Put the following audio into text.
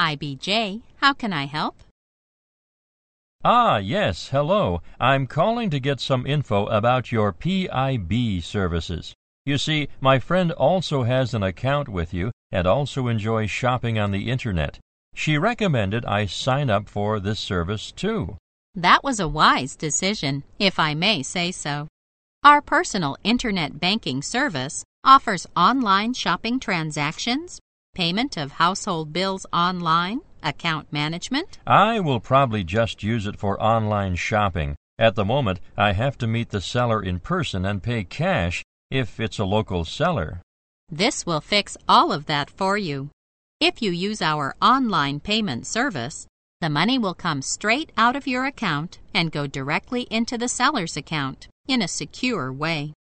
IBJ, how can I help? Ah, yes, hello. I'm calling to get some info about your PIB services. You see, my friend also has an account with you and also enjoys shopping on the Internet. She recommended I sign up for this service too. That was a wise decision, if I may say so. Our personal Internet banking service offers online shopping transactions, payment of household bills online, account management. I will probably just use it for online shopping. At the moment, I have to meet the seller in person and pay cash if it's a local seller. This will fix all of that for you. If you use our online payment service, the money will come straight out of your account and go directly into the seller's account in a secure way.